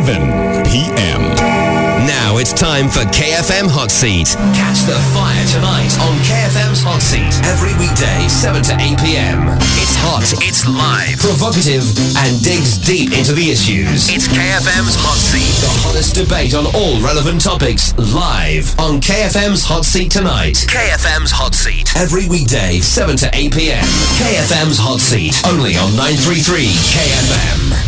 p.m. Now it's time for KFM Hot Seat. Catch the fire tonight on KFM's Hot Seat every weekday, 7 to 8 p.m. It's hot, it's live, provocative, and digs deep into the issues. It's KFM's Hot Seat. The hottest debate on all relevant topics, live on KFM's Hot Seat tonight. KFM's Hot Seat every weekday, 7 to 8 p.m. KFM's Hot Seat, only on 933 KFM.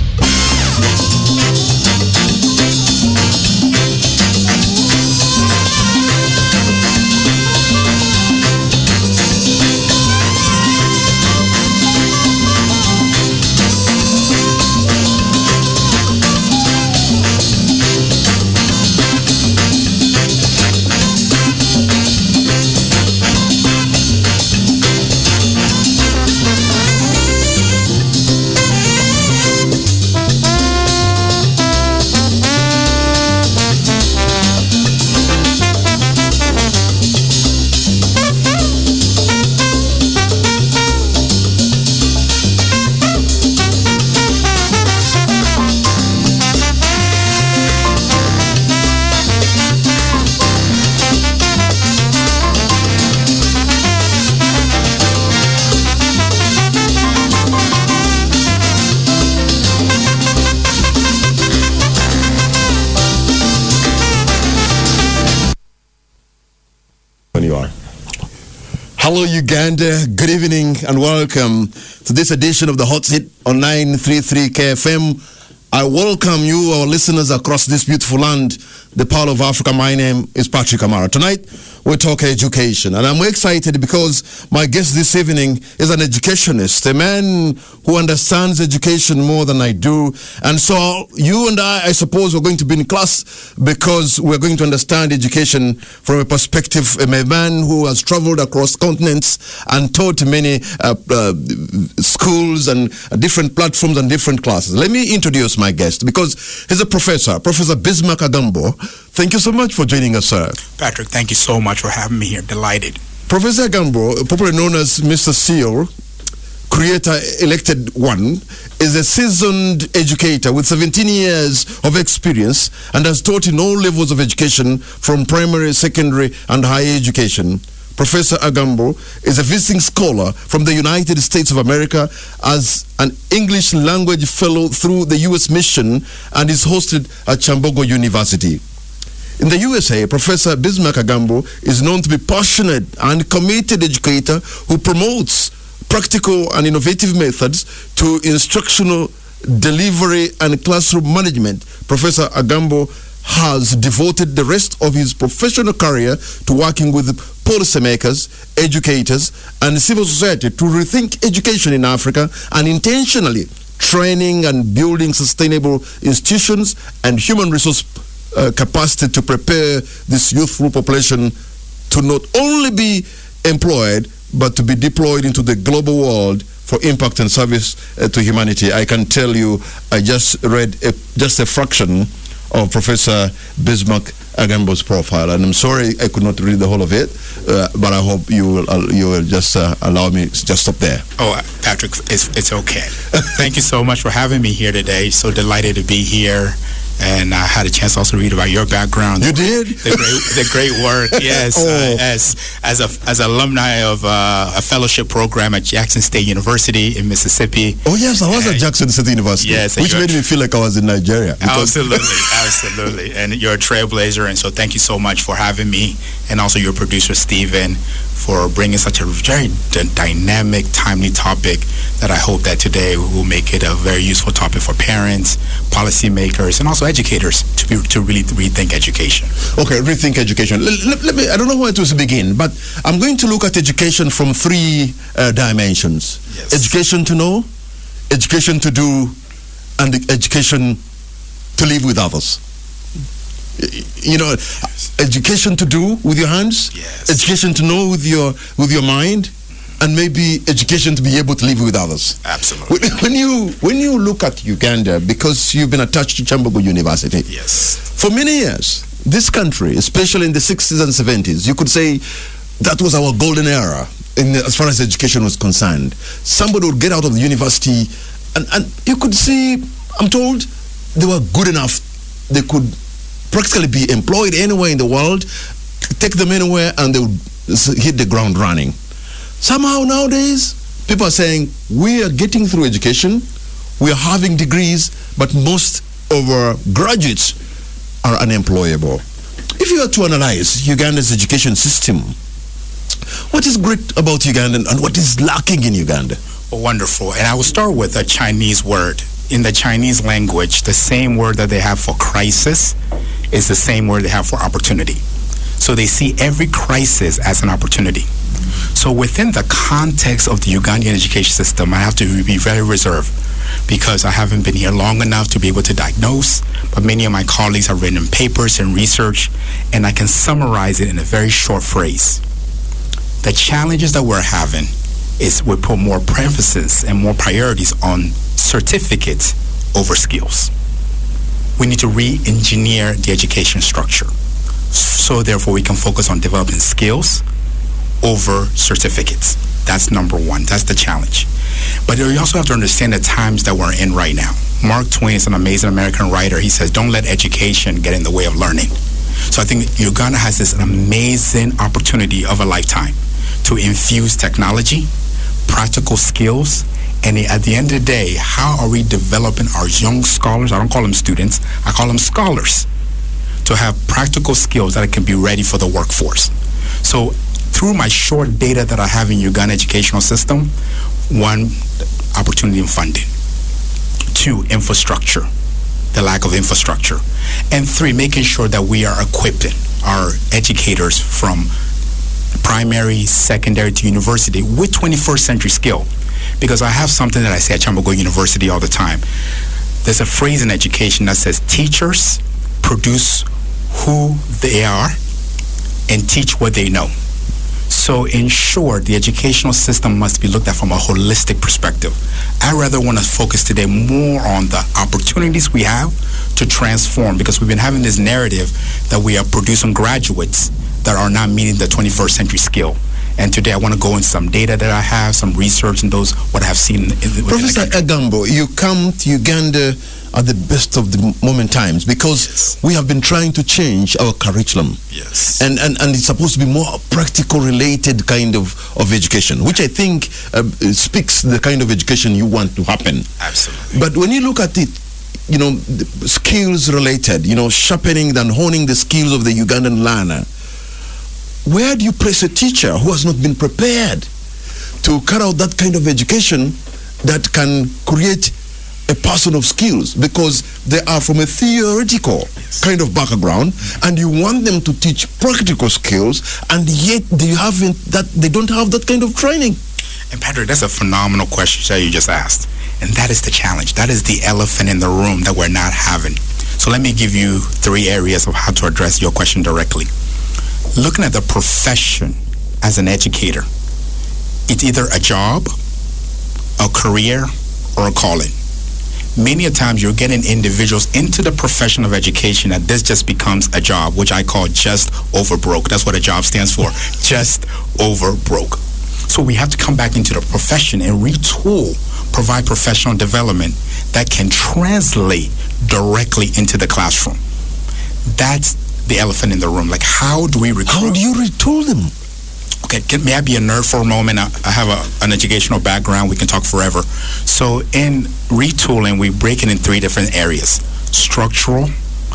Hello, Uganda. Good evening and welcome to this edition of the Hot Seat on 933 KFM. I welcome you, our listeners across this beautiful land, the Pearl of Africa. My name is Patrick Amara. Tonight, we talk education, and I'm excited because my guest this evening is an educationist, a man who understands education more than I do. And so you and I suppose, we're going to be in class because we're going to understand education from a perspective of a man who has traveled across continents and taught many schools and different platforms and different classes. Let me introduce my guest because he's a professor, Professor Bismarck Agambo. Thank you so much for joining us, sir. Patrick, thank you so much for having me here. Delighted. Professor Agambo, popularly known as Mr. Seal, creator elected one, is a seasoned educator with 17 years of experience and has taught in all levels of education from primary, secondary, and higher education. Professor Agambo is a visiting scholar from the United States of America as an English language fellow through the U.S. Mission and is hosted at Chambogo University. In the USA, Professor Bismarck Agambo is known to be passionate and committed educator who promotes practical and innovative methods to instructional delivery and classroom management. Professor Agambo has devoted the rest of his professional career to working with policymakers, educators, and civil society to rethink education in Africa and intentionally training and building sustainable institutions and human resource capacity to prepare this youthful population to not only be employed but to be deployed into the global world for impact and service to humanity. I can tell you, I just read just a fraction of Professor Bismarck Agambo's profile, and I'm sorry I could not read the whole of it, but I hope you will just allow me to just stop there. Oh, Patrick, it's okay. Thank you so much for having me here today. So delighted to be here. And I had a chance to also read about your background. You did? The great work, yes. As alumni of a fellowship program at Jackson State University in Mississippi. Oh, yes, I was at Jackson State University. Yes. Which made me feel like I was in Nigeria. Absolutely. And you're a trailblazer, and so thank you so much for having me. And also your producer, Stephen, for bringing such a very dynamic, timely topic that I hope that today will make it a very useful topic for parents, policymakers, and also educators to really rethink education. Okay, rethink education. Let me, I don't know where to begin, but I'm going to look at education from three dimensions. Yes. Education to know, education to do, and education to live with others. You know, education to do with your hands, yes. Education to know with your mind, and maybe education to be able to live with others. Absolutely. When you look at Uganda, because you've been attached to Chambogo University, yes, for many years, this country, especially in the 60s and 70s, you could say that was our golden era as far as education was concerned. Somebody would get out of the university, and you could see, I'm told, they were good enough, they could practically be employed anywhere in the world, take them anywhere, and they would hit the ground running. Somehow nowadays, people are saying, we are getting through education, we are having degrees, but most of our graduates are unemployable. If you are to analyze Uganda's education system, what is great about Uganda and what is lacking in Uganda? Oh, wonderful. And I will start with a Chinese word. In the Chinese language, the same word that they have for crisis is the same word they have for opportunity. So they see every crisis as an opportunity. So within the context of the Ugandan education system, I have to be very reserved because I haven't been here long enough to be able to diagnose, but many of my colleagues have written papers and research, and I can summarize it in a very short phrase. The challenges that we're having is we put more emphasis and more priorities on certificates over skills. We need to re-engineer the education structure. So therefore we can focus on developing skills over certificates. That's number one. That's the challenge. But you also have to understand the times that we're in right now. Mark Twain is an amazing American writer. He says, don't let education get in the way of learning. So I think Uganda has this amazing opportunity of a lifetime to infuse technology, practical skills, and at the end of the day, how are we developing our young scholars? I don't call them students, I call them scholars, to have practical skills that can be ready for the workforce. So through my short data that I have in Uganda educational system, one, opportunity in funding. Two, infrastructure, the lack of infrastructure. And three, making sure that we are equipping our educators from primary, secondary to university with 21st century skill. Because I have something that I say at Chambogo University all the time. There's a phrase in education that says teachers produce who they are and teach what they know. So in short, the educational system must be looked at from a holistic perspective. I rather want to focus today more on the opportunities we have to transform, because we've been having this narrative that we are producing graduates that are not meeting the 21st century skill. And today I want to go into some data that I have, some research, and those what I have seen. Professor Agambo, you come to Uganda at the best of the moment times because Yes. we have been trying to change our curriculum. Yes. And it's supposed to be more practical related kind of education, which I think speaks the kind of education you want to happen. Absolutely. But when you look at it, skills related, sharpening and honing the skills of the Ugandan learner, where do you place a teacher who has not been prepared to carry out that kind of education that can create a person of skills? Because they are from a theoretical kind of background, and you want them to teach practical skills, and yet they don't have that kind of training. And Patrick, that's a phenomenal question that you just asked. And that is the challenge. That is the elephant in the room that we're not having. So let me give you 3 areas of how to address your question directly. Looking at the profession as an educator, it's either a job, a career, or a calling. Many a times you're getting individuals into the profession of education that this just becomes a job, which I call just over broke. That's what a job stands for, just over broke. So we have to come back into the profession and retool, provide professional development that can translate directly into the classroom. That's the elephant in the room. Like, how do we recruit? How do you retool them? Okay, may I be a nerd for a moment? I have an educational background. We can talk forever. So in retooling, we break it in 3 different areas: structural,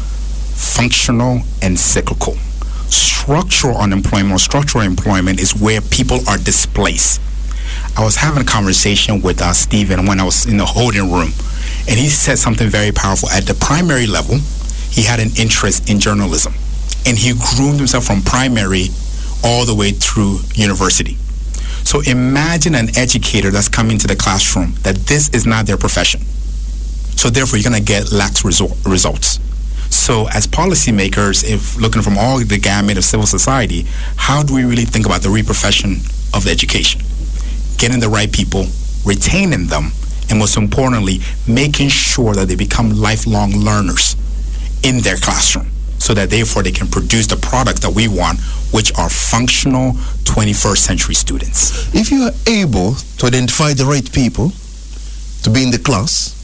functional, and cyclical. Structural unemployment or structural employment is where people are displaced. I was having a conversation with Stephen when I was in the holding room, and he said something very powerful. At the primary level, he had an interest in journalism, and he groomed himself from primary all the way through university. So imagine an educator that's coming to the classroom that this is not their profession. So therefore, you're going to get lax results. So as policymakers, if looking from all the gamut of civil society, how do we really think about the reprofession of the education? Getting the right people, retaining them, and most importantly, making sure that they become lifelong learners in their classroom, so that therefore they can produce the products that we want, which are functional 21st century students. If you are able to identify the right people to be in the class,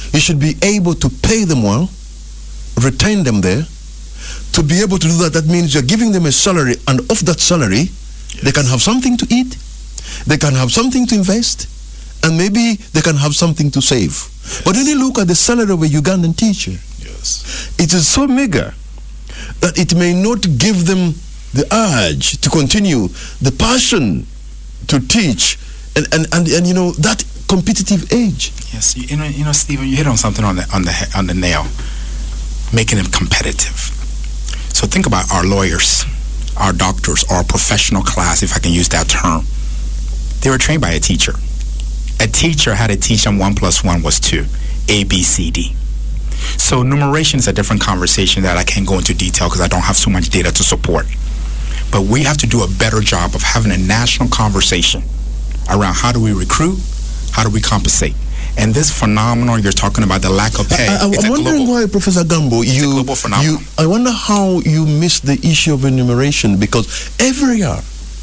you should be able to pay them well, retain them there. To be able to do that, that means you're giving them a salary, and off that salary, they can have something to eat, they can have something to invest, and maybe they can have something to save. Yes. But when you look at the salary of a Ugandan teacher, it is so meager that it may not give them the urge to continue, the passion to teach, and you know, that competitive age. Yes, you know, Stephen, you hit on something on the nail, making them competitive. So think about our lawyers, our doctors, our professional class, if I can use that term. They were trained by a teacher. A teacher had to teach them 1 + 1 was 2, A, B, C, D. So numeration is a different conversation that I can't go into detail because I don't have so much data to support. But we have to do a better job of having a national conversation around how do we recruit, how do we compensate. And this phenomenon you're talking about, the lack of pay, I'm wondering why, Professor Gambo, I wonder how you missed the issue of enumeration, because every year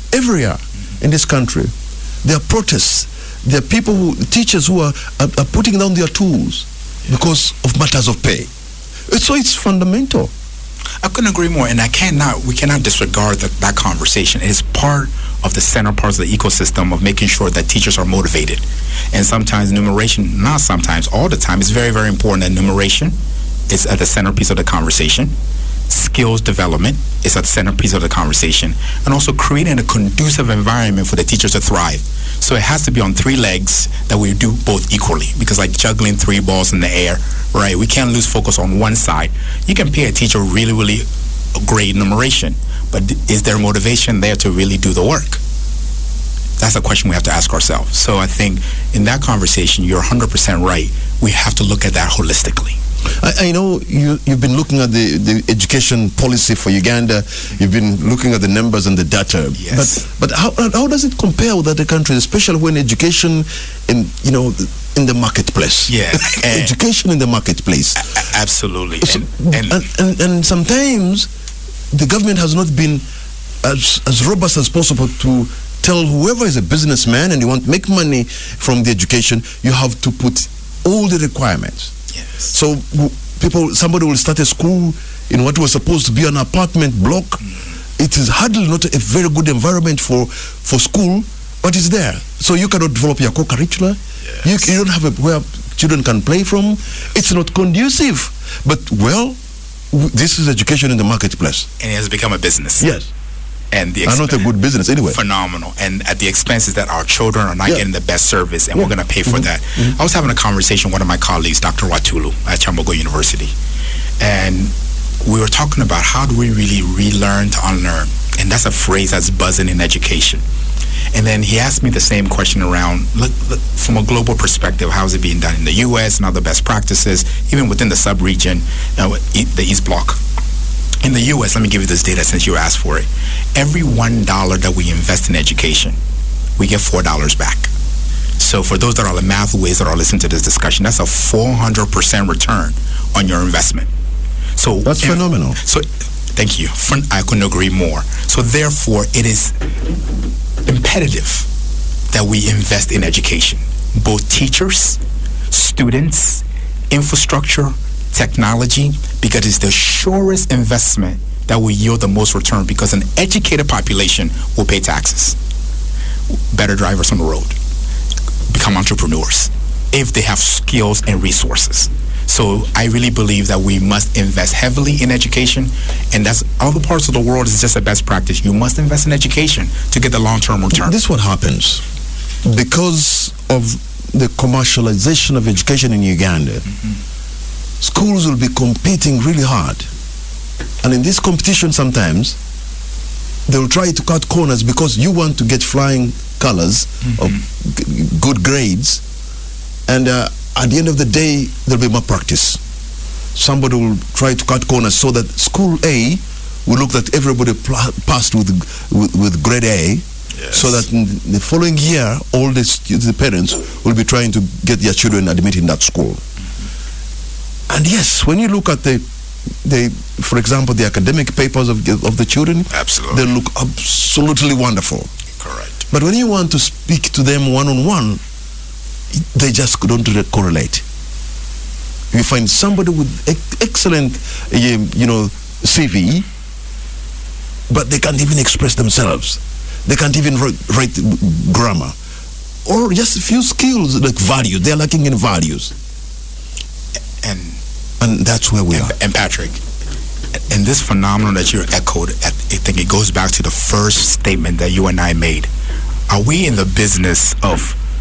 in this country, there are protests. There are people, teachers who are putting down their tools because of matters of pay. So it's fundamental. I couldn't agree more, and we cannot disregard that conversation. It is part of the center parts of the ecosystem of making sure that teachers are motivated. And sometimes numeration, not sometimes, all the time, is very, very important. And numeration is at the centerpiece of the conversation. Skills development is at the centerpiece of the conversation. And also creating a conducive environment for the teachers to thrive. So it has to be on 3 legs that we do both equally, because like juggling 3 balls in the air, right? We can't lose focus on one side. You can pay a teacher really, really great numeration, but is their motivation there to really do the work? That's a question we have to ask ourselves. So I think in that conversation, you're 100% right. We have to look at that holistically. I know you've been looking at the education policy for Uganda. You've been looking at the numbers and the data. Yes. But how does it compare with other countries, especially when education in the marketplace? Yeah. Education in the marketplace. Absolutely. So, and sometimes the government has not been as robust as possible to tell whoever is a businessman and you want to make money from the education, you have to put all the requirements. Yes. So somebody will start a school in what was supposed to be an apartment block. It is hardly not a very good environment for school, but it's there. So you cannot develop your co-curricular. Yes. You don't have where children can play from. It's not conducive. But, this is education in the marketplace. And it has become a business. Yes. And not a good business anyway. Phenomenal. And at the expenses that our children are not getting the best service, and we're going to pay for that. I was having a conversation with one of my colleagues, Dr. Watulu at Chambogo University. And we were talking about how do we really relearn to unlearn. And that's a phrase that's buzzing in education. And then he asked me the same question around, look, from a global perspective, how is it being done in the U.S. and other best practices, even within the sub-region, the East Bloc. In the U.S., let me give you this data since you asked for it. Every $1 that we invest in education, we get $4 back. So for those that are the math whiz that are listening to this discussion, that's a 400% return on your investment. So that's phenomenal. So thank you. I couldn't agree more. So therefore, it is imperative that we invest in education, both teachers, students, infrastructure, technology, because it's the surest investment that will yield the most return, because an educated population will pay taxes, better drivers on the road, become entrepreneurs if they have skills and resources. So I really believe that we must invest heavily in education, and that's other parts of the world is just a best practice. You must invest in education to get the long-term return. This is what happens because of the commercialization of education in Uganda. Schools will be competing really hard, and in this competition sometimes they will try to cut corners because you want to get flying colors of good grades, and at the end of the day there'll be more practice. Somebody will try to cut corners so that school A will look that everybody passed with grade A. Yes. So that in the following year all the parents will be trying to get their children admitted in that school. And yes, when you look at for example, the academic papers of the children, absolutely, they look absolutely wonderful. Correct. But when you want to speak to them one-on-one, they just don't correlate. You find somebody with excellent, CV, but they can't even express themselves. They can't even write grammar. Or just a few skills like values. They're lacking in values. And that's where we are. And Patrick, and this phenomenon that you echoed, I think it goes back to the first statement that you and I made. Are we in the business of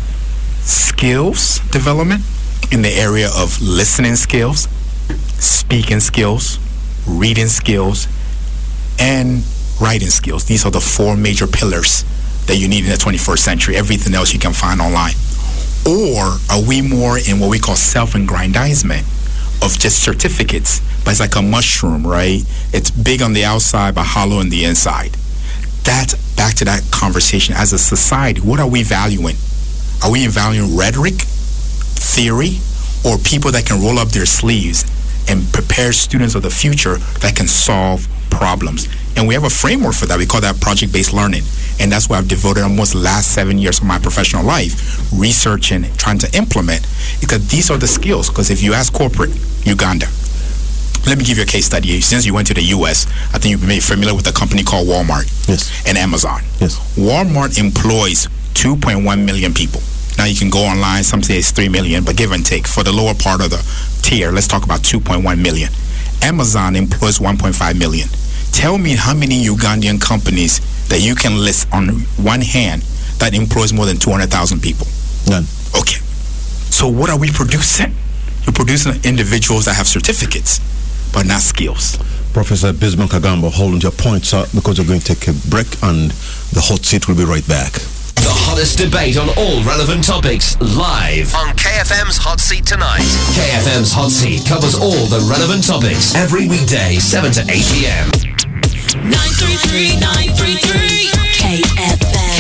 skills development in the area of listening skills, speaking skills, reading skills, and writing skills? These are the four major pillars that you need in the 21st century. Everything else you can find online. Or are we more in what we call self-aggrandizement of just certificates? But it's like a mushroom, right? It's big on the outside but hollow on the inside. That's back to that conversation. As a society, what are we valuing? Are we valuing rhetoric, theory, or people that can roll up their sleeves and prepare students of the future that can solve problems? And we have a framework for that. We call that project-based learning. And that's why I've devoted almost the last 7 years of my professional life researching, trying to implement, because these are the skills. Because if you ask corporate Uganda, let me give you a case study. Since you went to the U.S., I think you may be familiar with a company called Walmart. Yes. And Amazon. Yes. Walmart employs 2.1 million people. Now you can go online, some say it's 3 million, but give and take. For the lower part of the tier, let's talk about 2.1 million. Amazon employs 1.5 million. Tell me how many Ugandan companies that you can list on one hand that employs more than 200,000 people? None. Okay. So what are we producing? We're producing individuals that have certificates, but not skills. Professor Bismarck Kagambo, hold on to your points, sir, because we're going to take a break and the hot seat will be right back. The hottest debate on all relevant topics live on KFM's Hot Seat tonight. KFM's Hot Seat covers all the relevant topics every weekday, 7 to 8 p.m. 933 KFM.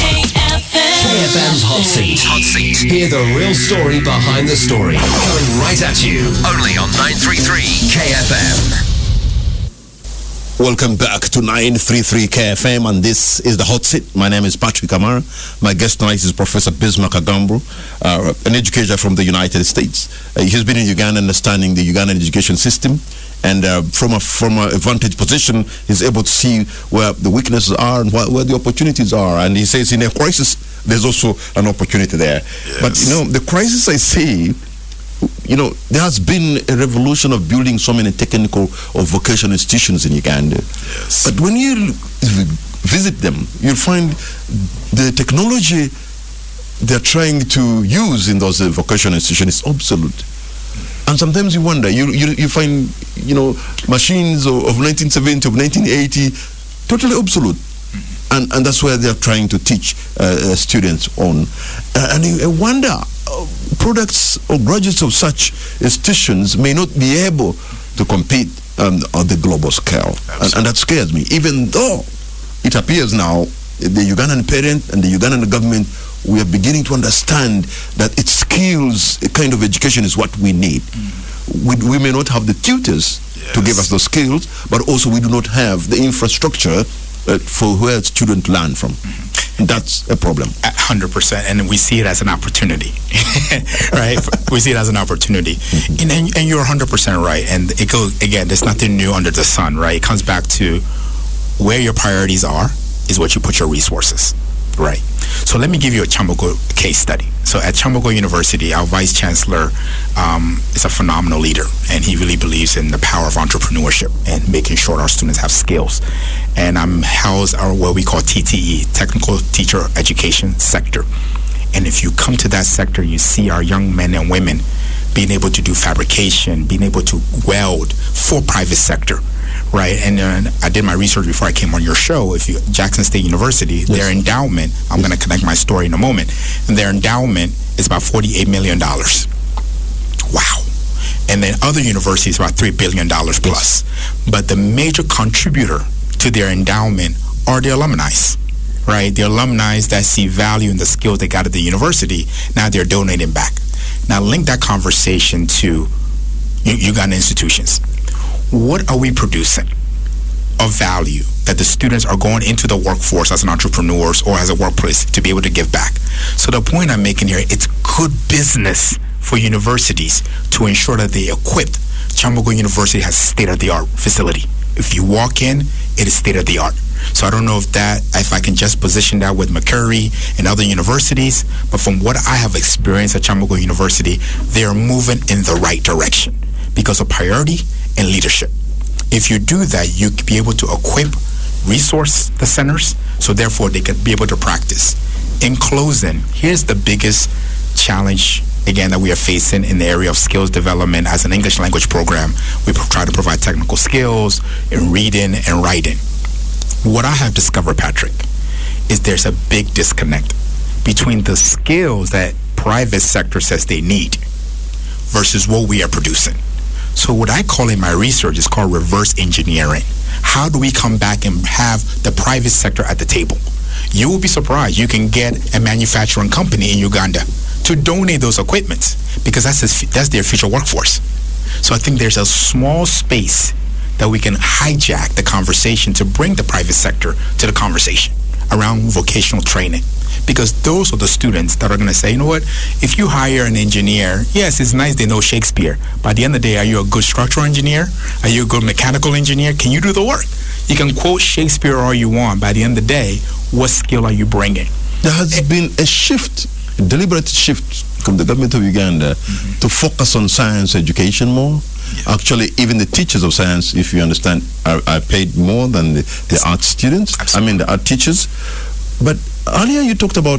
KFM's Hot Seat. Hot Seat. Hear the real story behind the story. Coming right at you. Only on 933 KFM. Welcome back to 933 KFM, and this is the Hot Seat. My name is Patrick Amara. My guest tonight is Professor Bismarck Kagambo, an educator from the United States. He's been in Uganda understanding the Ugandan education system, and from a vantage position, he's able to see where the weaknesses are and where the opportunities are. And he says in a crisis, there's also an opportunity there. Yes. But, the crisis I see, there has been a revolution of building so many technical or vocational institutions in Uganda. Yes. But when you visit them, you'll find the technology they're trying to use in those vocational institutions is obsolete. And sometimes you wonder, you find, machines of 1970, of 1980, totally obsolete. And that's where they're trying to teach students on. And I wonder, products or graduates of such institutions may not be able to compete on the global scale. And that scares me, even though it appears now the Ugandan parent and the Ugandan government, we are beginning to understand that its skills kind of education is what we need. We may not have the tutors to give us those skills, but also we do not have the infrastructure for where students learn from. That's a problem. 100%, and we see it as an opportunity, right? We see it as an opportunity, and you're 100% right. And it goes again. There's nothing new under the sun, right? It comes back to where your priorities are is what you put your resources, right? So let me give you a Kyambogo case study. So at Kyambogo University, our vice chancellor is a phenomenal leader, and he really believes in the power of entrepreneurship and making sure our students have skills. And I'm housed our what we call TTE, Technical Teacher Education Sector. And if you come to that sector, you see our young men and women being able to do fabrication, being able to weld for private sector. Right, and I did my research before I came on your show. If you Jackson State University, their endowment, I'm going to connect my story in a moment, and their endowment is about $48 million. Wow. And then other universities, about $3 billion plus. But the major contributor to their endowment are the alumni, right? The alumni that see value in the skills they got at the university, now they're donating back. Now link that conversation to Ugandan institutions. What are we producing of value that the students are going into the workforce as an entrepreneurs or as a workplace to be able to give back? So the point I'm making here, it's good business for universities to ensure that they equipped. Kyambogo University has state-of-the-art facility. If you walk in, it is state-of-the-art. So I don't know if I can just position that with Macquarie and other universities, but from what I have experienced at Kyambogo University, they are moving in the right direction because of priority and leadership. If you do that, you can be able to equip, resource the centers, so therefore they can be able to practice. In closing, here's the biggest challenge again that we are facing in the area of skills development. As an English language program, we try to provide technical skills in reading and writing. What I have discovered, Patrick, is there's a big disconnect between the skills that private sector says they need versus what we are producing. So what I call in my research is called reverse engineering. How do we come back and have the private sector at the table? You will be surprised. You can get a manufacturing company in Uganda to donate those equipments because that's their future workforce. So I think there's a small space that we can hijack the conversation to bring the private sector to the conversation around vocational training. Because those are the students that are going to say, you know what, if you hire an engineer, yes, it's nice they know Shakespeare. But at the end of the day, are you a good structural engineer? Are you a good mechanical engineer? Can you do the work? You can quote Shakespeare all you want. By the end of the day, what skill are you bringing? There has been a shift, a deliberate shift from the government of Uganda to focus on science education more. Yeah. Actually, even the teachers of science, if you understand, are paid more than the art students. Absolutely. I mean, the art teachers. But earlier you talked about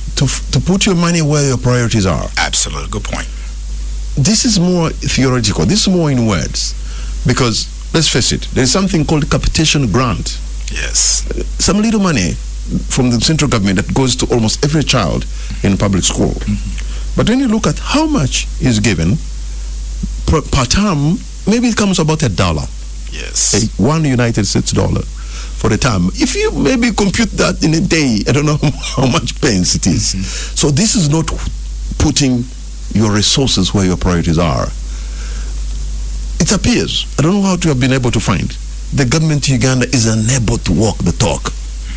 to put your money where your priorities are. Absolutely. Good point. This is more theoretical. This is more in words. Because, let's face it, there is something called capitation grant. Yes. Some little money from the central government that goes to almost every child in public school. Mm-hmm. But when you look at how much is given per term, maybe it comes about $1. Yes. $1 United States for a term. If you maybe compute that in a day, I don't know how much pence it is. Mm-hmm. So this is not putting your resources where your priorities are. It appears, I don't know how to have been able to find, the government of Uganda is unable to walk the talk.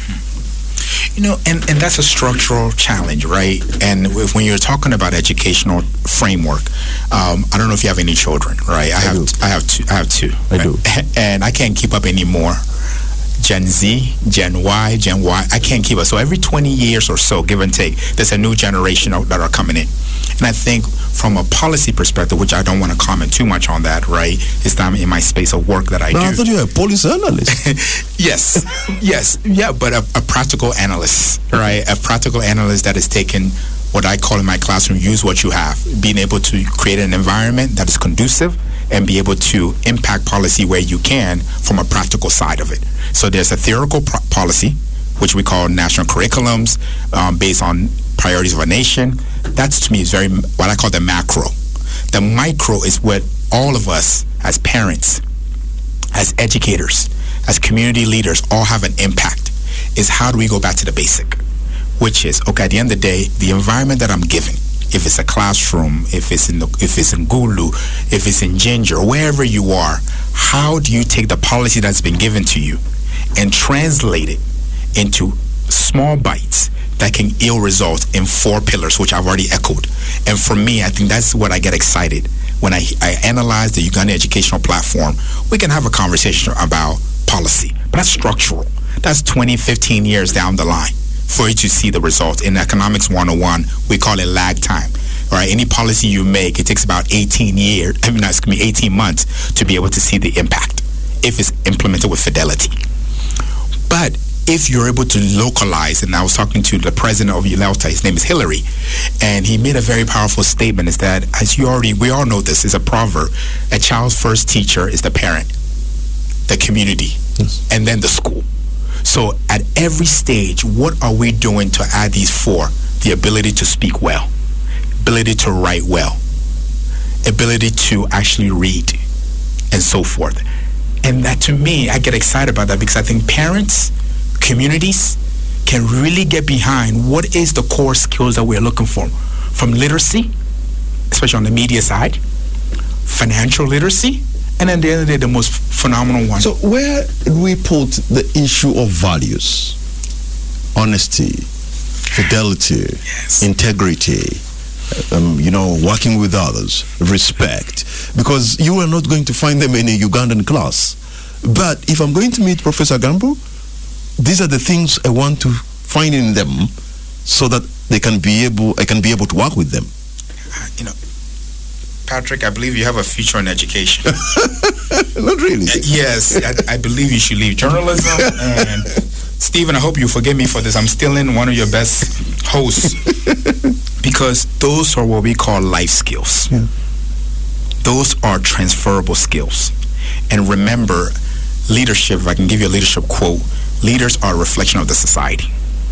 You know, and that's a structural challenge, right? And when you're talking about educational framework, I don't know if you have any children, right? I have two. I do. And I can't keep up anymore. Gen Z, Gen Y, I can't keep up. So every 20 years or so, give and take, there's a new generation that are coming in. And I think from a policy perspective, which I don't want to comment too much on that, right? It's not in my space of work that I do. I thought you were a policy analyst. Yes. Yeah, but a practical analyst, right? A practical analyst that is taking what I call in my classroom, use what you have. Being able to create an environment that is conducive and be able to impact policy where you can from a practical side of it. So there's a theoretical policy, which we call national curriculums, based on priorities of a nation. That to me is very what I call the macro. The micro is what all of us as parents, as educators, as community leaders all have an impact, is how do we go back to the basic, which is, okay, at the end of the day, the environment that I'm giving, if it's a classroom, if it's in Gulu, if it's in Ginger, wherever you are, how do you take the policy that's been given to you and translate it into small bites that can yield results in 4 pillars, which I've already echoed. And for me, I think that's what I get excited. When I analyze the Uganda educational platform, we can have a conversation about policy, but that's structural. That's 20, 15 years down the line for you to see the results. In Economics 101, we call it lag time. Right? Any policy you make, it takes about 18 months to be able to see the impact if it's implemented with fidelity. But if you're able to localize, and I was talking to the president of ULELTA, his name is Hillary, and he made a very powerful statement, is that, we all know this, is a proverb, a child's first teacher is the parent, the community, yes, and then the school. So at every stage, what are we doing to add these 4? The ability to speak well, ability to write well, ability to actually read, and so forth. And that, to me, I get excited about that because I think parents, communities can really get behind what is the core skills that we're looking for. From literacy, especially on the media side, financial literacy, and then at the end of the day, the most phenomenal one. So where do we put the issue of values? Honesty, fidelity, yes, integrity, working with others, respect, because you are not going to find them in a Ugandan class. But if I'm going to meet Professor Gambo, these are the things I want to find in them, so that I can be able to work with them. Patrick, I believe you have a future in education. Not really. Yes, I believe you should leave journalism. And Stephen, I hope you forgive me for this. I'm still in one of your best hosts, because those are what we call life skills. Yeah. Those are transferable skills. And remember, leadership, if I can give you a leadership quote, leaders are a reflection of the society.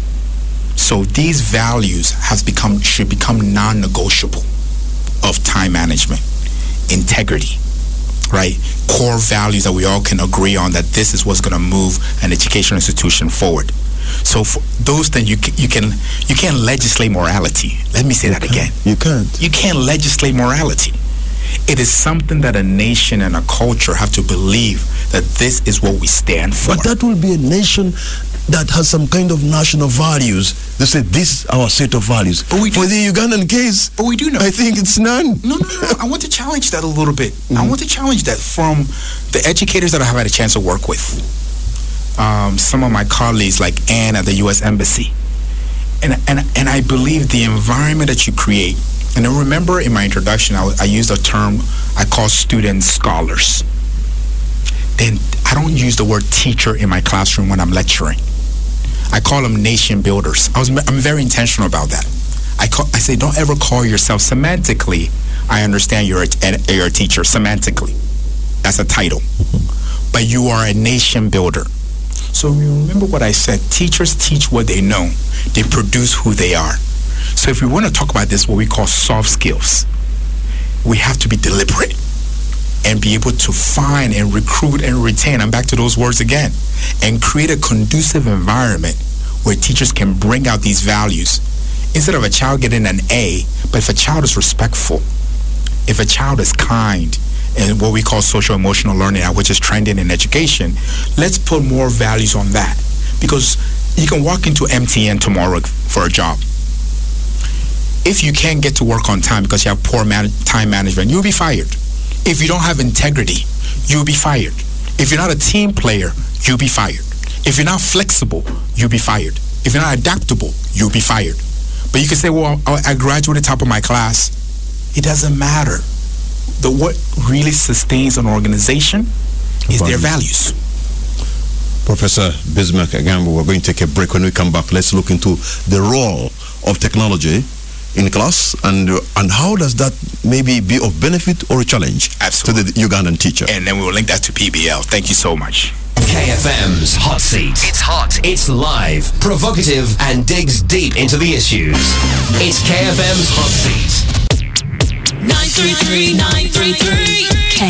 So these values should become non-negotiable of time management, integrity, right? Core values that we all can agree on, that this is what's going to move an educational institution forward. So for those things, you can't legislate morality. Let me say that again. You can't. You can't legislate morality. It is something that a nation and a culture have to believe that this is what we stand for. But that will be a nation that has some kind of national values. They say, this is our set of values. But for the Ugandan case, but we do know. I think it's none. No. I want to challenge that a little bit. I want to challenge that from the educators that I have had a chance to work with. Some of my colleagues, like Anne at the U.S. Embassy. And I believe the environment that you create, and I remember in my introduction, I used a term I call students scholars. Then I don't use the word teacher in my classroom when I'm lecturing. I call them nation builders. I'm very intentional about that. I say, don't ever call yourself semantically. I understand you're a teacher semantically. That's a title. But you are a nation builder. So remember what I said. Teachers teach what they know. They produce who they are. So if we want to talk about this, what we call soft skills, we have to be deliberate and be able to find and recruit and retain, I'm back to those words again, and create a conducive environment where teachers can bring out these values. Instead of a child getting an A, but if a child is respectful, if a child is kind, and what we call social emotional learning, which is trending in education, let's put more values on that. Because you can walk into MTN tomorrow for a job. If you can't get to work on time because you have poor time management, you'll be fired. If you don't have integrity, you'll be fired. If you're not a team player, you'll be fired. If you're not flexible, you'll be fired. If you're not adaptable, you'll be fired. But you can say, well, I graduated top of my class. It doesn't matter. What really sustains an organization is their values. Professor Bismarck Gambo, we're going to take a break. When we come back, let's look into the role of technology in class, and how does that maybe be of benefit or a challenge Absolutely. to the Ugandan teacher. And then we will link that to PBL. Thank you so much. KFM's Hot Seat. It's hot, it's live, provocative, and digs deep into the issues. It's KFM's Hot Seat. 933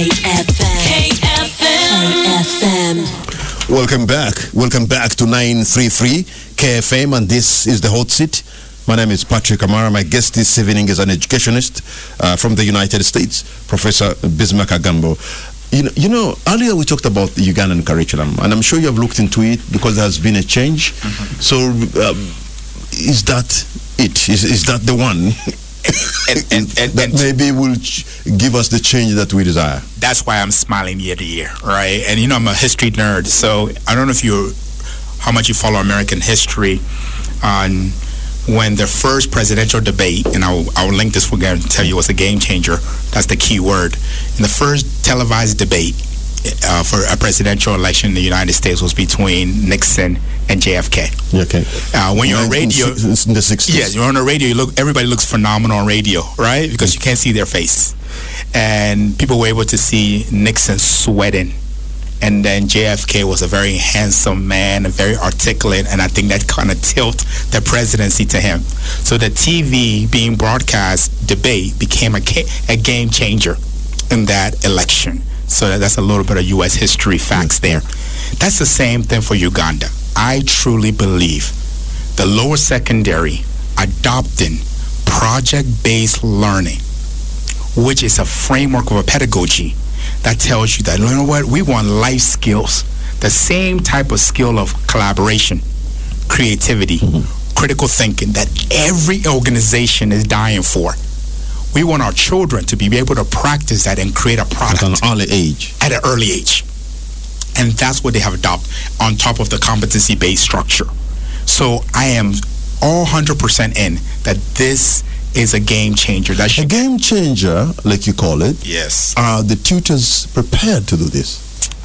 KFM. Welcome back to 933 KFM, and this is the Hot Seat. My name is Patrick Amara. My guest this evening is an educationist from the United States, Professor Bismarck Gambo. You know, earlier we talked about the Ugandan curriculum, and I'm sure you have looked into it because there has been a change. So is that it? Is that the one that maybe will give us the change that we desire? That's why I'm smiling year to year, right? And I'm a history nerd, so I don't know how much you follow American history. On when the first presidential debate, and I'll link this again to tell you what's a game changer. That's the key word. In the first televised debate for a presidential election in the United States was between Nixon and JFK. Okay. When you're on radio, in the 60s. Yes, you're on the radio. Everybody looks phenomenal on radio, right? Because you can't see their face, and people were able to see Nixon sweating. And then JFK was a very handsome man, and very articulate, and I think that kind of tilt the presidency to him. So the TV being broadcast debate became a game changer in that election. So that's a little bit of U.S. history facts there. That's the same thing for Uganda. I truly believe the lower secondary adopting project-based learning, which is a framework of a pedagogy that tells you that, you know what, we want life skills, the same type of skill of collaboration, creativity, critical thinking that every organization is dying for. We want our children to be able to practice that and create a product At an early age. at an early age. And that's what they have adopted on top of the competency-based structure. So I am all 100% in that this is a game changer. That A should, game changer, like you call it. yes. Are the tutors prepared to do this?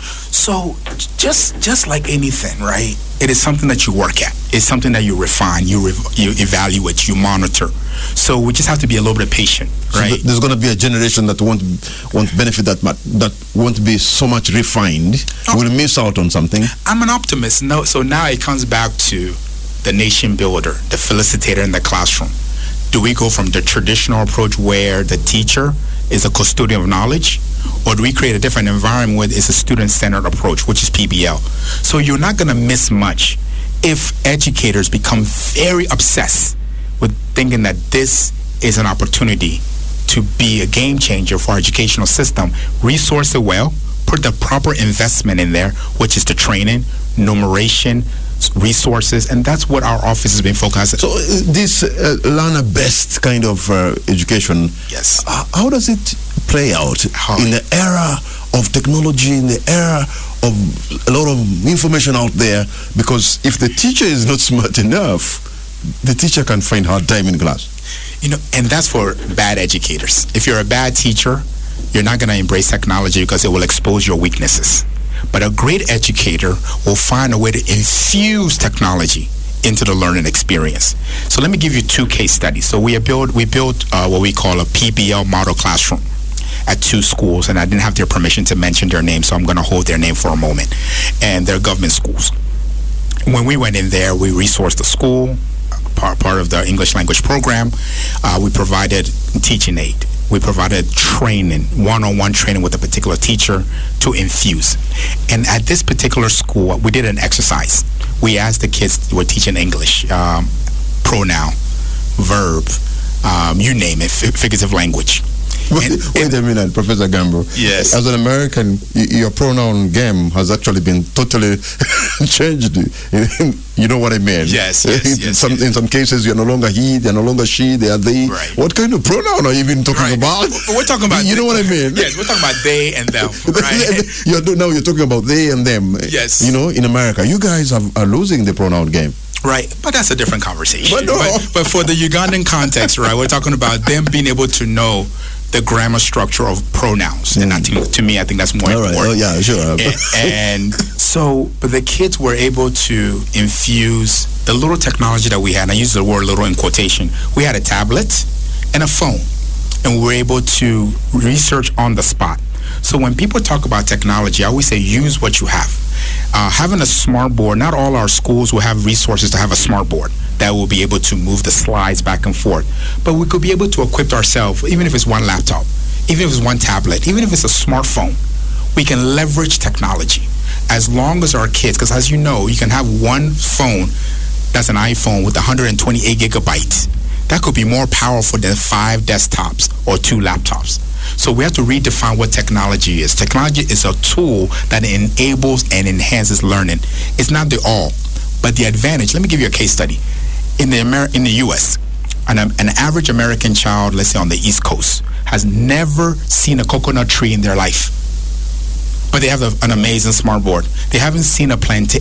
So just like anything, right? It is something that you work at. It's something that you refine, you evaluate, you monitor. So we just have to be a little bit patient, right? So there's going to be a generation that won't benefit that much, that won't be so much refined. Will miss out on something. I'm an optimist. No, so now it comes back to the nation builder, the felicitator in the classroom. Do we go from the traditional approach where the teacher is a custodian of knowledge, or do we create a different environment where it's a student-centered approach, which is PBL? So you're not going to miss much if educators become very obsessed with thinking that this is an opportunity to be a game changer for our educational system. Resource it well, put the proper investment in there, which is the training, numeration, resources, and that's what our office has been focused on. So this learner-based kind of education, Yes. how does it play out in the era of technology, in the era of a lot of information out there? Because if the teacher is not smart enough, the teacher can find hard time in class. You know, and that's for bad educators. If you're a bad teacher, you're not going to embrace technology because it will expose your weaknesses. But a great educator will find a way to infuse technology into the learning experience. So let me give you two case studies. So we built what we call a PBL model classroom at two schools, and I didn't have their permission to mention their name, so I'm going to hold their name for a moment. And they're government schools. When we went in there, we resourced the school, part of the English language program. We provided teaching aid. We provided training, one-on-one training with a particular teacher to infuse. And at this particular school, we did an exercise. We asked the kids who were teaching English, pronoun, verb, you name it, figurative language. Wait a minute, Professor Gambo. Yes. As an American, your pronoun game has actually been totally changed. You know what I mean? Yes. In some cases, you're no longer he, they're no longer she, they are they. Right. What kind of pronoun are you even talking about? We're talking about... You know what I mean? Yes, we're talking about they and them, right? Now you're talking about they and them. Yes. You know, in America, you guys are losing the pronoun game. Right, but that's a different conversation. But no. But for the Ugandan context, right, we're talking about them being able to know the grammar structure of pronouns. And I think, to me, I think that's more important. Oh, yeah, sure. And so, but the kids were able to infuse the little technology that we had, and I use the word little in quotation. We had a tablet and a phone, and we were able to research on the spot. So when people talk about technology, I always say use what you have. Having a smart board, not all our schools will have resources to have a smart board that will be able to move the slides back and forth. But we could be able to equip ourselves, even if it's one laptop, even if it's one tablet, even if it's a smartphone. We can leverage technology as long as our kids, because as you know, you can have one phone that's an iPhone with 128 gigabytes. That could be more powerful than 5 desktops or 2 laptops. So we have to redefine what technology is. Technology is a tool that enables and enhances learning. It's not the all, but the advantage. Let me give you a case study. In the U.S., an average American child, let's say on the East Coast, has never seen a coconut tree in their life. But they have an amazing smart board. They haven't seen a plantain.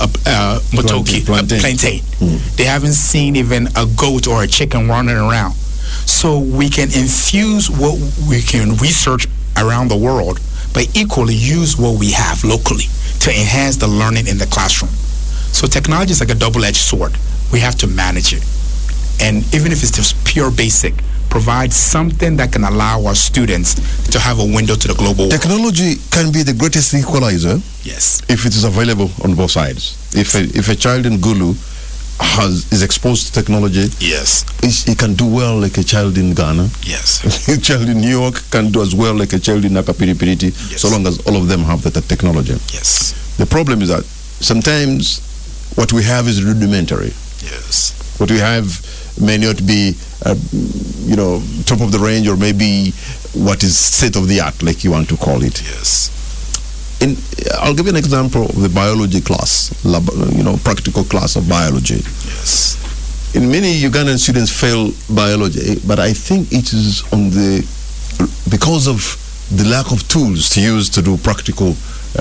They haven't seen even a goat or a chicken running around. So we can infuse what we can research around the world, but equally use what we have locally to enhance the learning in the classroom. So technology is like a double-edged sword. We have to manage it. And even if it's just pure basic, provide something that can allow our students to have a window to the global world. Technology can be the greatest equalizer. Yes. If it is available on both sides. If a child in Gulu is exposed to technology, yes, he can do well like a child in Ghana. Yes. A child in New York can do as well like a child in Nakapiripiriti, yes, so long as all of them have the technology. Yes. The problem is that sometimes what we have is rudimentary. Yes. What we have may not be, top of the range, or maybe what is state of the art, like you want to call it. Yes. I'll give you an example of the biology class, practical class of biology. Yes. in many Ugandan students fail biology, but I think it is because of the lack of tools to use to do practical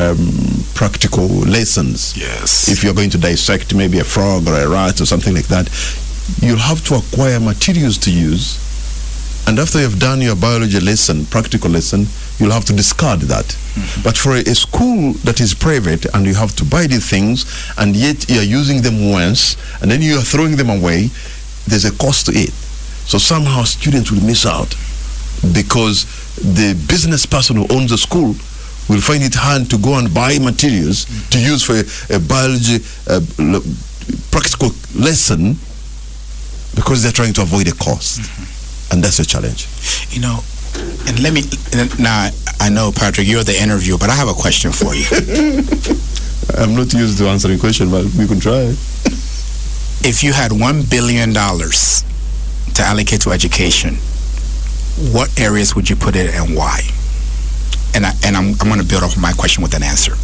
lessons. Yes. If you're going to dissect maybe a frog or a rat or something like that, you'll have to acquire materials to use. And after you've done your biology lesson, practical lesson, you'll have to discard that. Mm-hmm. But for a school that is private and you have to buy these things and yet you're using them once and then you are throwing them away, there's a cost to it. So somehow students will miss out because the business person who owns the school will find it hard to go and buy materials to use for a biology practical lesson because they're trying to avoid a cost. And that's a challenge. You know, and now I know, Patrick, you're the interviewer, but I have a question for you. I'm not used to answering questions, but we can try. If you had $1 billion to allocate to education, what areas would you put it and why? And I'm going to build off my question with an answer.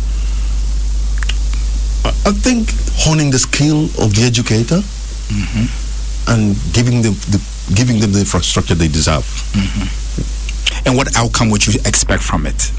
I think honing the skill of the educator and giving them the infrastructure they deserve. And what outcome would you expect from it?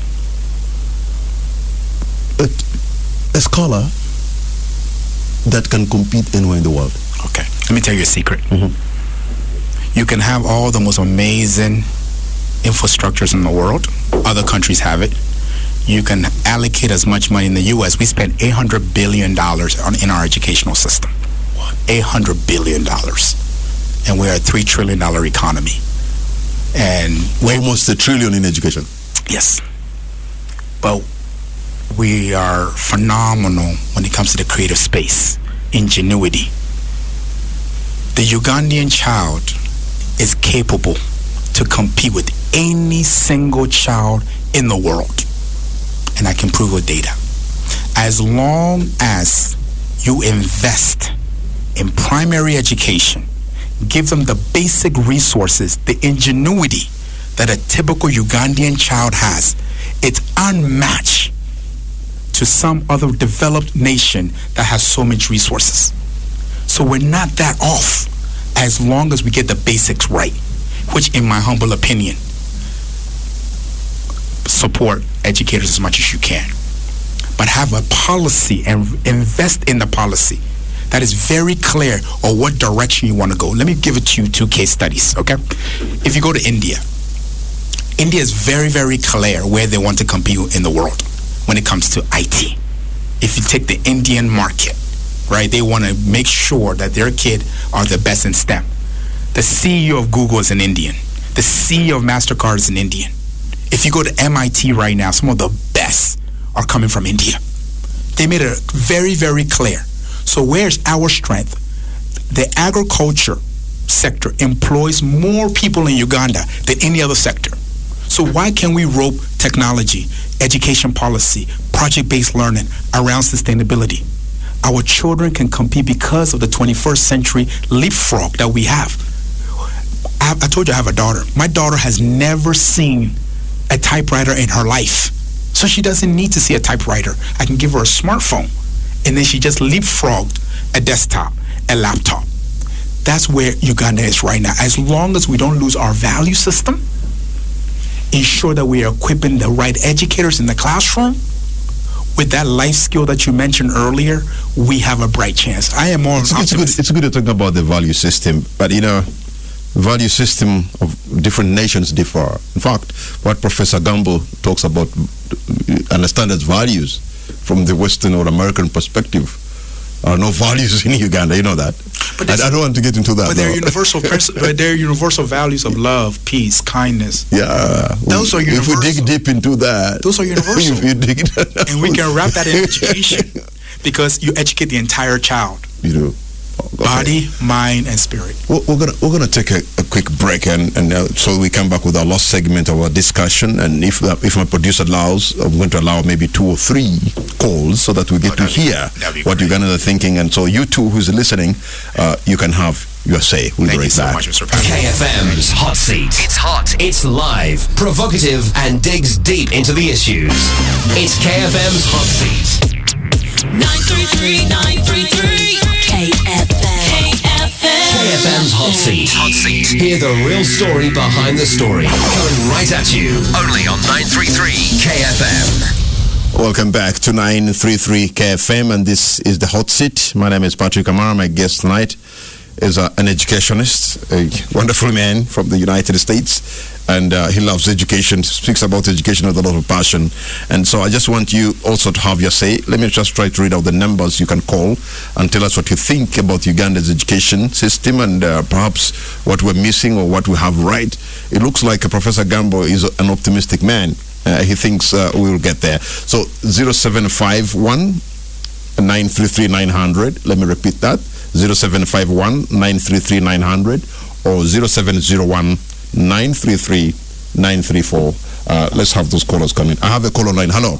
A scholar that can compete anywhere in the world. Okay. Let me tell you a secret. You can have all the most amazing infrastructures in the world. Other countries have it. You can allocate as much money. In the U.S., we spend $800 billion in our educational system. What? $800 billion. And we're a $3 trillion economy. And we're almost $1 trillion in education. Yes. But we are phenomenal when it comes to the creative space, ingenuity. The Ugandan child is capable to compete with any single child in the world. And I can prove with data. As long as you invest in primary education, give them the basic resources, the ingenuity that a typical Ugandan child has, it's unmatched to some other developed nation that has so much resources. So we're not that off as long as we get the basics right, which in my humble opinion, support educators as much as you can. But have a policy and invest in the policy that is very clear on what direction you want to go. Let me give it to you 2 case studies, okay? If you go to India, India is very, very clear where they want to compete in the world when it comes to IT. If you take the Indian market, right, they want to make sure that their kid are the best in STEM. The CEO of Google is an Indian. The CEO of MasterCard is an Indian. If you go to MIT right now, some of the best are coming from India. They made it very, very clear. So where's our strength? The agriculture sector employs more people in Uganda than any other sector. So why can't we rope technology, education policy, project-based learning around sustainability? Our children can compete because of the 21st century leapfrog that we have. I told you I have a daughter. My daughter has never seen a typewriter in her life. So she doesn't need to see a typewriter. I can give her a smartphone. And then she just leapfrogged a desktop, a laptop. That's where Uganda is right now. As long as we don't lose our value system, ensure that we are equipping the right educators in the classroom with that life skill that you mentioned earlier, we have a bright chance. I am more optimistic. It's good to talk about the value system, but you know, value system of different nations differ. In fact, what Professor Gamble talks about, understand as values from the Western or American perspective, are no values in Uganda. You know that. But I don't want to get into that. But they're universal. But they're universal values of love, peace, kindness. Yeah, those are universal. If we dig deep into that, those are universal. If you dig and we can wrap that in education because you educate the entire child. You do. Okay. Body, mind, and spirit. We're gonna take a quick break, and so we come back with our last segment of our discussion. And if my producer allows, I'm going to allow maybe 2 or 3 calls so that we get to hear what Ugandans are thinking. And so you too, who's listening, you can have your say. We'll Thank you so much, Mr. Patrick. KFM's Hot Seat. It's hot, it's live, provocative, and digs deep into the issues. It's KFM's Hot Seat. 933 933 KFM. KFM's Hot Seat. Hot Seat. Hear the real story behind the story. Coming right at you. Only on 933 KFM. Welcome back to 933 KFM, and this is the Hot Seat. My name is Patrick Amara. My guest tonight is an educationist, a wonderful man from the United States, and he loves education, speaks about education with a lot of passion. And so I just want you also to have your say. Let me just try to read out the numbers you can call and tell us what you think about Uganda's education system, and perhaps what we're missing or what we have right. It looks like Professor Gambo is an optimistic man. He thinks we will get there. So 0751 933 900. Let me repeat that. 0751 933 900 or 0701 933 934. Let's have those callers coming. I have a caller line. Hello.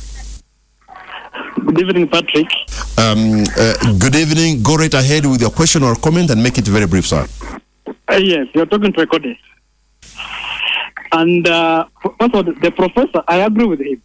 Good evening, Patrick. Good evening. Go right ahead with your question or comment and make it very brief, sir. Yes, you're talking to a Kode. And first of all, the professor, I agree with him.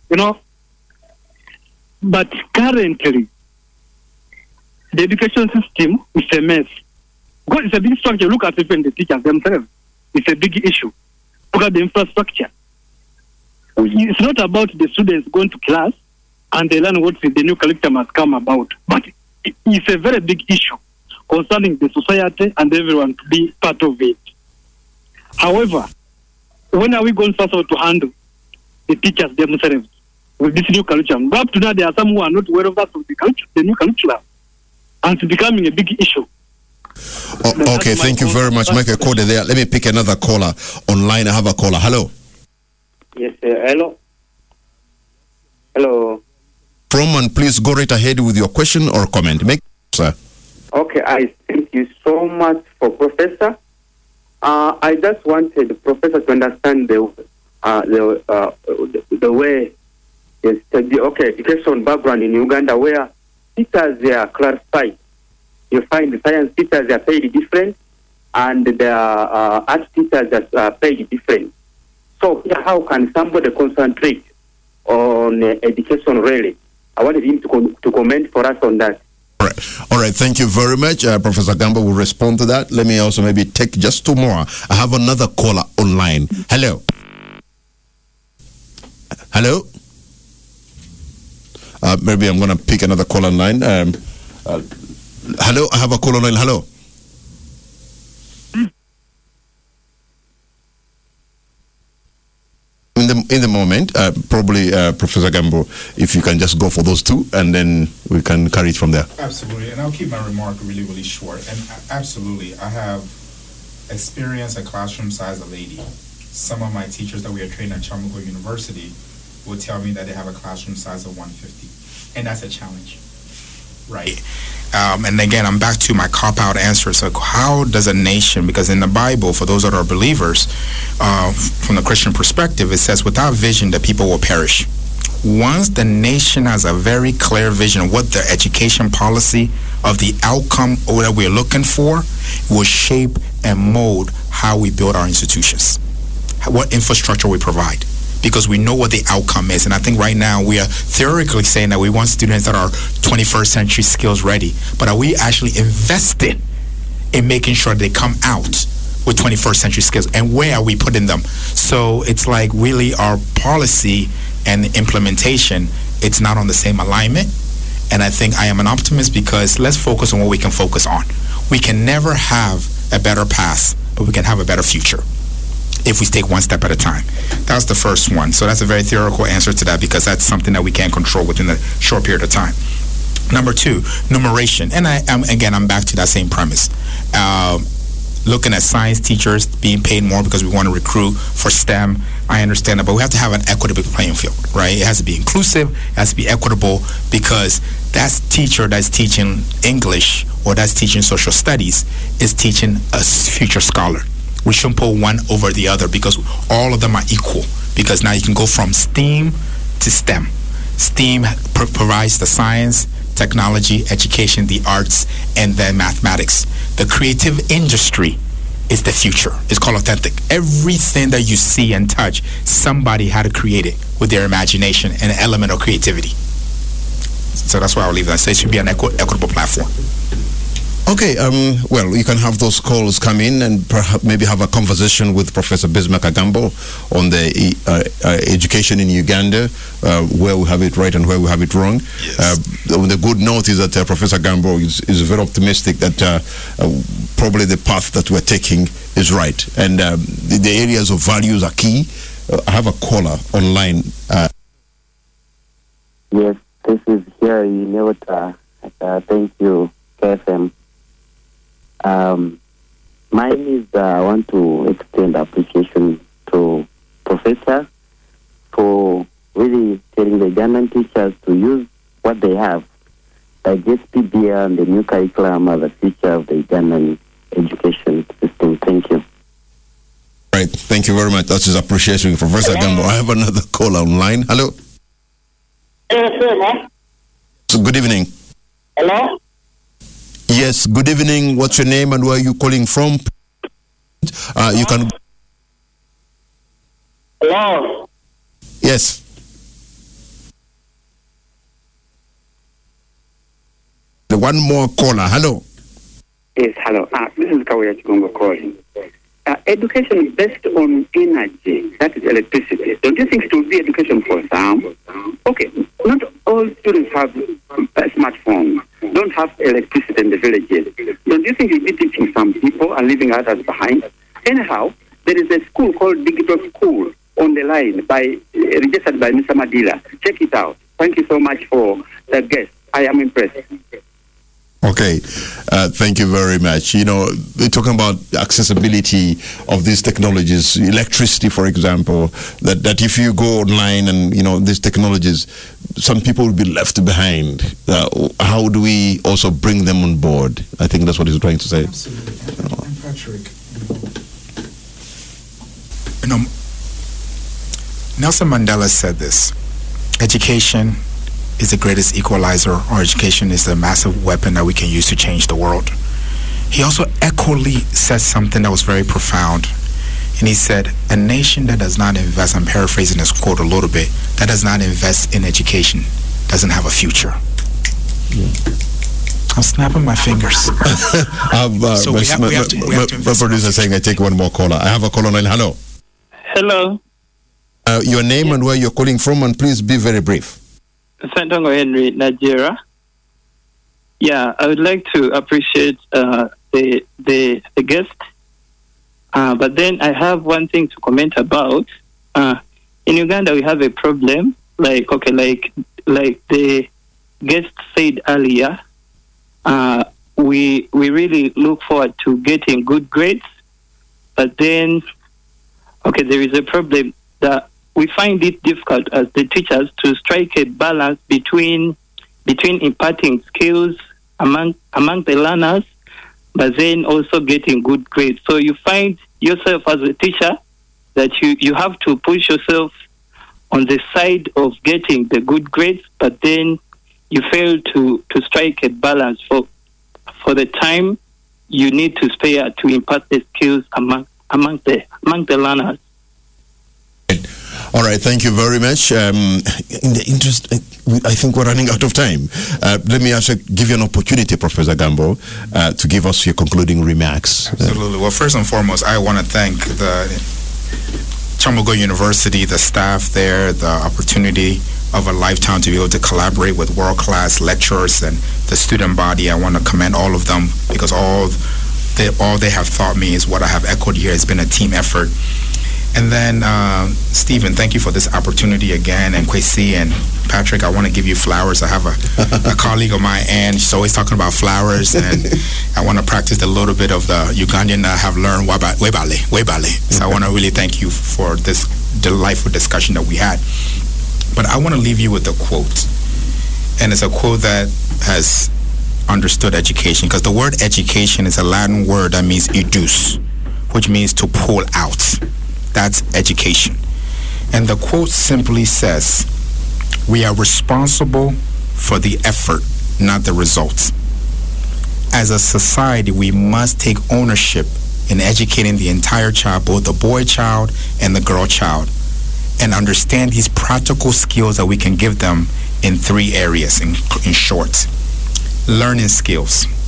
But currently, the education system is a mess. Because it's a big structure. Look at even the teachers themselves. It's a big issue. Look at the infrastructure. It's not about the students going to class and they learn what the new curriculum has come about. But it's a very big issue concerning the society and everyone to be part of it. However, when are we going first of all to handle the teachers themselves with this new curriculum? But up to now, there are some who are not aware of that, of the new curriculum. And it's becoming a big issue. Okay, thank you very much, Michael Code there. Let me pick another caller online. I have a caller. Hello. Yes, hello. Hello. From, and please go right ahead with your question or comment. Make, sir. Okay, I thank you so much for Professor. I just wanted the Professor to understand the way the education background in Uganda, where teachers they are classified. You find the science teachers are paid different, and the art teachers are paid different. So how can somebody concentrate on education really? I wanted him to comment for us on that. All right. Thank you very much. Professor Gambo will respond to that. Let me also maybe take just two more. I have another caller online. Hello. Hello. Maybe I'm going to pick another caller online. Hello. I have a caller online. Hello. In the moment, probably Professor Gambo, if you can just go for those two, and then we can carry it from there. Absolutely, and I'll keep my remark really, really short. And absolutely, I have experienced a classroom size of 80. Some of my teachers that we are trained at Chamugo University will tell me that they have a classroom size of 150, and that's a challenge, right? And again, I'm back to my cop-out answer. So how does a nation, because in the Bible, for those that are believers, from the Christian perspective, it says, without vision, the people will perish. Once the nation has a very clear vision of what the education policy of the outcome that we're looking for, will shape and mold how we build our institutions, what infrastructure we provide. Because we know what the outcome is. And I think right now we are theoretically saying that we want students that are 21st century skills ready. But are we actually invested in making sure they come out with 21st century skills? And where are we putting them? So it's like really our policy and implementation, it's not on the same alignment. And I think I am an optimist because let's focus on what we can focus on. We can never have a better past, but we can have a better future if we take one step at a time. That's the first one. So that's a very theoretical answer to that because that's something that we can't control within a short period of time. Number two, numeration. And I'm back to that same premise. Looking at science teachers being paid more because we want to recruit for STEM, I understand that, but we have to have an equitable playing field, right? It has to be inclusive, it has to be equitable, because that teacher that's teaching English or that's teaching social studies is teaching a future scholar. We shouldn't put one over the other because all of them are equal. Because now you can go from STEAM to STEM. STEAM provides the science, technology, education, the arts, and then mathematics. The creative industry is the future. It's called authentic. Everything that you see and touch, somebody had to create it with their imagination and an element of creativity. So that's why I'll leave that. So it should be an equitable platform. Okay, well, you can have those calls come in and perhaps maybe have a conversation with Professor Bismarck Agambo on the education in Uganda, where we have it right and where we have it wrong. Yes. The good note is that Professor Agambo is very optimistic that probably the path that we're taking is right. And the areas of values are key. I have a caller online. Yes, this is here in Newta. Thank you, KFM. Mine is I want to extend appreciation to Professor for really telling the Ugandan teachers to use what they have, like SPBR and the new curriculum are the future of the Ugandan education system. Thank you. Right, thank you very much. That is appreciation, Professor Agambo. I have another caller online. Hello. So good evening. Hello? Yes, good evening. What's your name and where are you calling from? You can... Hello? Yes. The one more caller. Hello. Yes, hello. This is Kawaya Chigongo calling. Education based on energy, that is electricity. Don't you think it will be education for some? Okay, not all students have smartphones, don't have electricity in the villages. Don't you think you'll be teaching some people and leaving others behind? Anyhow, there is a school called Digital School on the line registered by Mr. Madila. Check it out. Thank you so much for the guest. I am impressed. Okay, thank you very much. You know, we're talking about accessibility of these technologies, electricity, for example, that if you go online and, you know, these technologies, some people will be left behind. How do we also bring them on board? I think that's what he's trying to say. Absolutely. And Patrick, you know, Nelson Mandela said this: education is the greatest equalizer, or education is the massive weapon that we can use to change the world. He also echoally said something that was very profound. And he said, a nation that does not invest, I'm paraphrasing his quote a little bit, that does not invest in education doesn't have a future. I'm snapping my fingers. So we have to invest. My producer saying I take one more caller. I have a caller line. Hello. Hello. Your name and where you're calling from, and please be very brief. Santongo Henry, Nigeria. Yeah, I would like to appreciate the guest. But then I have one thing to comment about. In Uganda, we have a problem. Like the guest said earlier, we really look forward to getting good grades. But then, there is a problem that we find it difficult as the teachers to strike a balance between imparting skills among the learners, but then also getting good grades. So you find yourself as a teacher that you have to push yourself on the side of getting the good grades, but then you fail to strike a balance for the time you need to spare to impart the skills among the learners. All right, thank you very much. In the interest, I think we're running out of time. Let me also give you an opportunity, Professor Agambo, to give us your concluding remarks. Absolutely. Well, first and foremost, I want to thank the Chamugo University, the staff there, the opportunity of a lifetime to be able to collaborate with world-class lecturers and the student body. I want to commend all of them because all they have taught me is what I have echoed here. It's been a team effort. And then, Stephen, thank you for this opportunity again. And Kwesi and Patrick, I want to give you flowers. I have a colleague of mine, and she's always talking about flowers. And I want to practice a little bit of the Ugandan I have learned, Webale. So I want to really thank you for this delightful discussion that we had. But I want to leave you with a quote. And it's a quote that has understood education, because the word education is a Latin word that means educe, which means to pull out. That's education. And the quote simply says, we are responsible for the effort, not the results. As a society, we must take ownership in educating the entire child, both the boy child and the girl child, and understand these practical skills that we can give them in 3 areas, in short. Learning skills,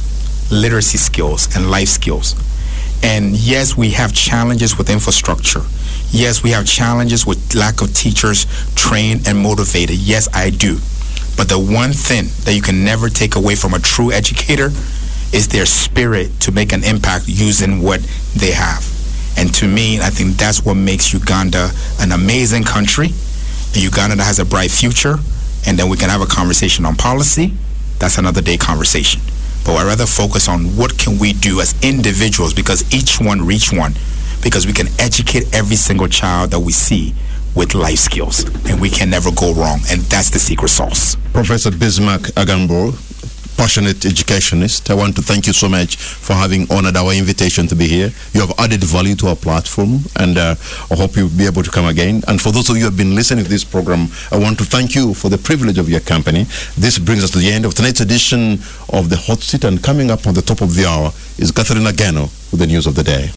literacy skills and life skills. And yes, we have challenges with infrastructure. Yes, we have challenges with lack of teachers trained and motivated. Yes, I do. But the one thing that you can never take away from a true educator is their spirit to make an impact using what they have. And to me, I think that's what makes Uganda an amazing country, a Uganda that has a bright future. And then we can have a conversation on policy. That's another day conversation. But I'd rather focus on what can we do as individuals, because each one reach one, because we can educate every single child that we see with life skills, and we can never go wrong, and that's the secret sauce. Professor Bismarck Agambo, passionate educationist, I want to thank you so much for having honored our invitation to be here. You have added value to our platform, and I hope you'll be able to come again. And for those of you who have been listening to this program, I want to thank you for the privilege of your company. This brings us to the end of tonight's edition of the Hot Seat, and coming up on the top of the hour is Catherine Agano with the news of the day.